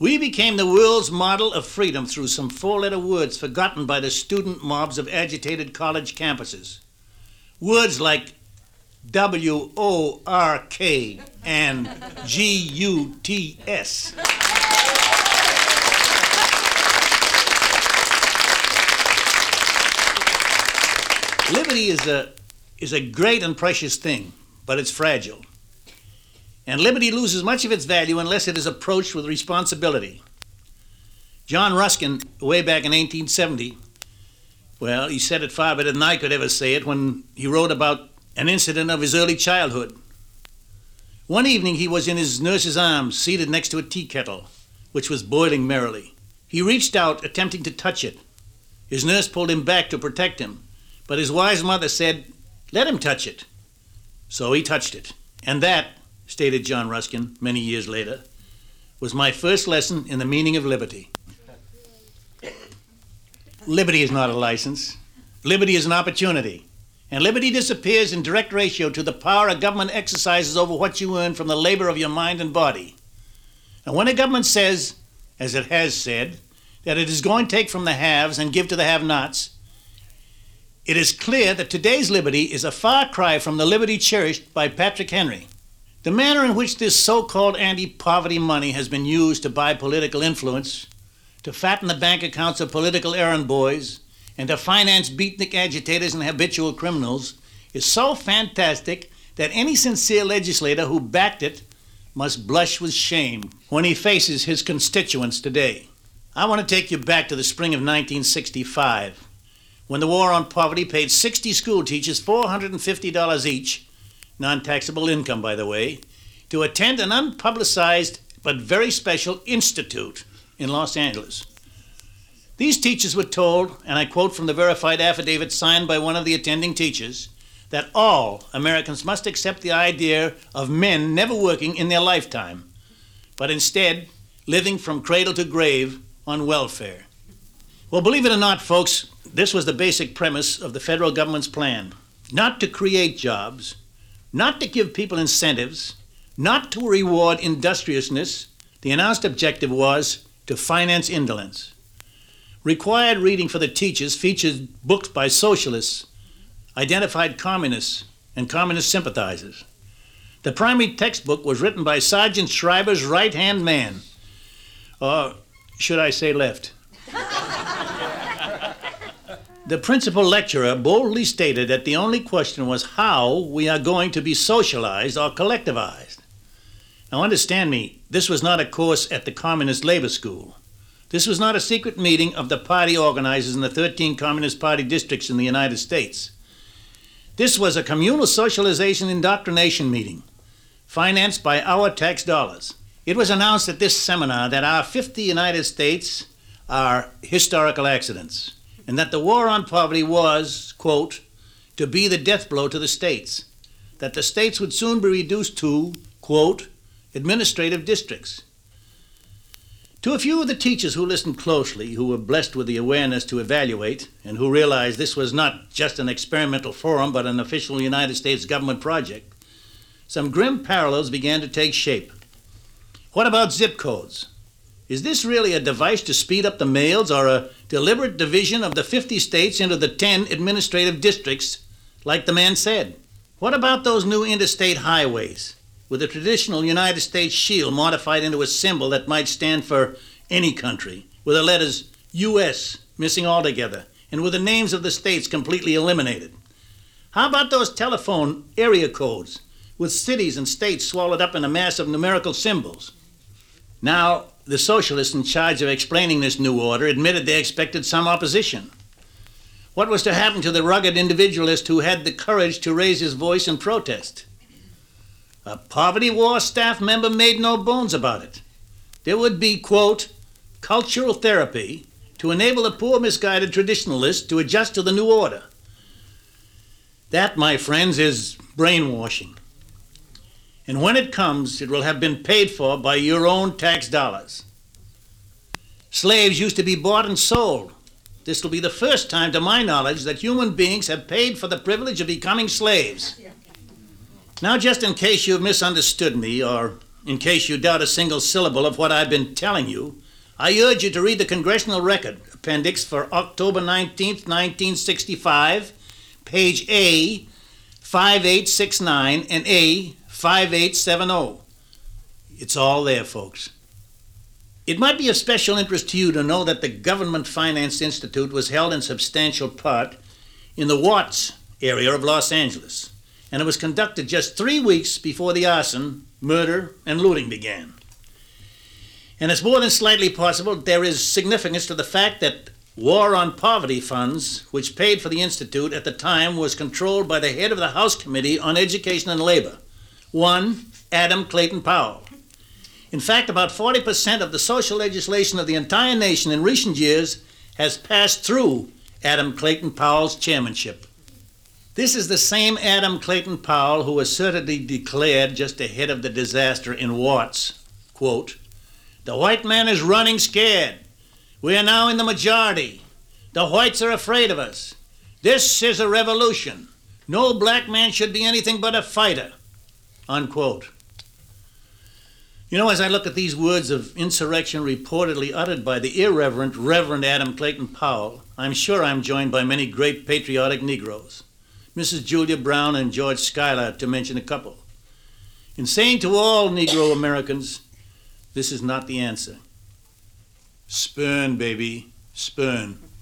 We became the world's model of freedom through some four-letter words forgotten by the student mobs of agitated college campuses. Words like W-O-R-K and G-U-T-S. Liberty is a great and precious thing, but it's fragile. And liberty loses much of its value unless it is approached with responsibility. John Ruskin, way back in 1870, well, he said it far better than I could ever say it when he wrote about an incident of his early childhood. One evening he was in his nurse's arms, seated next to a tea kettle, which was boiling merrily. He reached out, attempting to touch it. His nurse pulled him back to protect him, but his wise mother said, "Let him touch it." So he touched it. And that, stated John Ruskin many years later, was my first lesson in the meaning of liberty. Liberty is not a license. Liberty is an opportunity. And liberty disappears in direct ratio to the power a government exercises over what you earn from the labor of your mind and body. And when a government says, as it has said, that it is going to take from the haves and give to the have-nots, it is clear that today's liberty is a far cry from the liberty cherished by Patrick Henry. The manner in which this so-called anti-poverty money has been used to buy political influence, to fatten the bank accounts of political errand boys, and to finance beatnik agitators and habitual criminals is so fantastic that any sincere legislator who backed it must blush with shame when he faces his constituents today. I want to take you back to the spring of 1965, when the war on poverty paid 60 school teachers $450 each, non-taxable income, by the way, to attend an unpublicized but very special institute in Los Angeles. These teachers were told, and I quote from the verified affidavit signed by one of the attending teachers, that all Americans must accept the idea of men never working in their lifetime, but instead living from cradle to grave on welfare. Well, believe it or not, folks, this was the basic premise of the federal government's plan. Not to create jobs, not to give people incentives, not to reward industriousness. The announced objective was to finance indolence. Required reading for the teachers featured books by socialists, identified communists, and communist sympathizers. The primary textbook was written by Sergeant Schreiber's right-hand man, or should I say left. The principal lecturer boldly stated that the only question was how we are going to be socialized or collectivized. Now understand me, this was not a course at the Communist Labor School. This was not a secret meeting of the party organizers in the 13 Communist Party districts in the United States. This was a communal socialization indoctrination meeting, financed by our tax dollars. It was announced at this seminar that our 50 United States are historical accidents, and that the war on poverty was, quote, to be the death blow to the states, that the states would soon be reduced to, quote, administrative districts. To a few of the teachers who listened closely, who were blessed with the awareness to evaluate, and who realized this was not just an experimental forum, but an official United States government project, some grim parallels began to take shape. What about zip codes? Is this really a device to speed up the mails, or a deliberate division of the 50 states into the 10 administrative districts, like the man said? What about those new interstate highways, with the traditional United States shield modified into a symbol that might stand for any country, with the letters U.S. missing altogether, and with the names of the states completely eliminated? How about those telephone area codes, with cities and states swallowed up in a mass of numerical symbols? Now, the socialists in charge of explaining this new order admitted they expected some opposition. What was to happen to the rugged individualist who had the courage to raise his voice in protest? A Poverty War staff member made no bones about it. There would be, quote, cultural therapy to enable the poor misguided traditionalists to adjust to the new order. That, my friends, is brainwashing. And when it comes, it will have been paid for by your own tax dollars. Slaves used to be bought and sold. This will be the first time, to my knowledge, that human beings have paid for the privilege of becoming slaves. Now, just in case you've misunderstood me, or in case you doubt a single syllable of what I've been telling you, I urge you to read the Congressional Record Appendix for October 19th, 1965, page A, 5869 and A, 5870. It's all there, folks. It might be of special interest to you to know that the Government Finance Institute was held in substantial part in the Watts area of Los Angeles, and it was conducted just 3 weeks before the arson, murder, and looting began. And it's more than slightly possible there is significance to the fact that War on Poverty funds, which paid for the Institute at the time, was controlled by the head of the House Committee on Education and Labor, one Adam Clayton Powell. In fact, about 40% of the social legislation of the entire nation in recent years has passed through Adam Clayton Powell's chairmanship. This is the same Adam Clayton Powell who assertedly declared just ahead of the disaster in Watts, quote, "The white man is running scared. We are now in the majority. The whites are afraid of us. This is a revolution. No black man should be anything but a fighter," unquote. You know, as I look at these words of insurrection reportedly uttered by the irreverent Reverend Adam Clayton Powell, I'm sure I'm joined by many great patriotic Negroes, Mrs. Julia Brown and George Schuyler, to mention a couple, in saying to all Negro Americans, this is not the answer. Spurn, baby, spurn.